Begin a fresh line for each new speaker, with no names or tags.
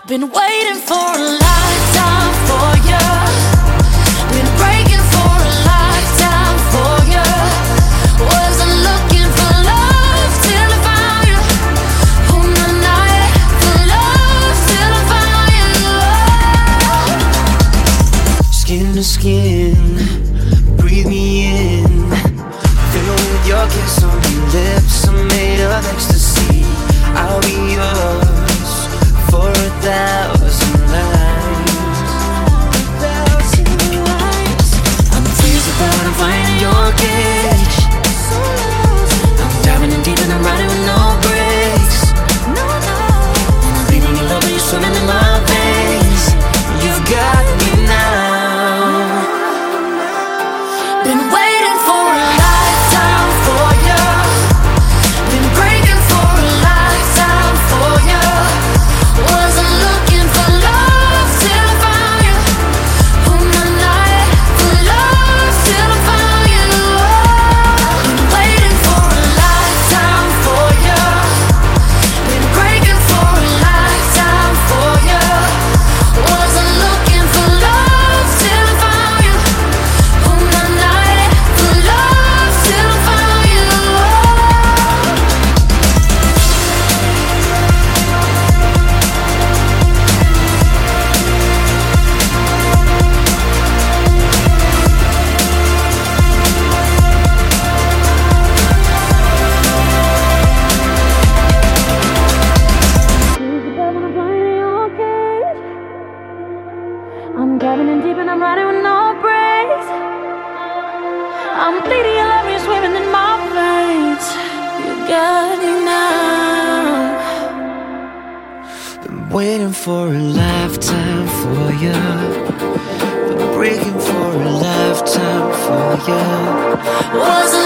Been waiting for a lifetime for you. Been breaking for a lifetime for you. Wasn't looking for love till I found you. On the night for love till I found you.
Skin to skin, breathe me in. Fill with your kiss on your lips. I'm made of ecstasy. I'll be yours for 1,000 lives. I'm freezing but I'm finding your cage. I'm diving in deep and I'm riding with no brakes. And I'm bleeding in love when you're swimming in my veins. You've got me now.
Been waiting for a lifetime for you. Been breaking for a lifetime for you. Wasn't looking for love till I found you. On the night for love till I found you. Been waiting for a lifetime for you. Been breaking for a lifetime for you. Wasn't looking for love till I found you. On the night for love till I found you. I'm diving in deep and I'm riding with no brakes. I'm bleeding your love, you're swimming in my veins. You got me now.
Been waiting for a lifetime for you. Been breaking for a lifetime for you.
Was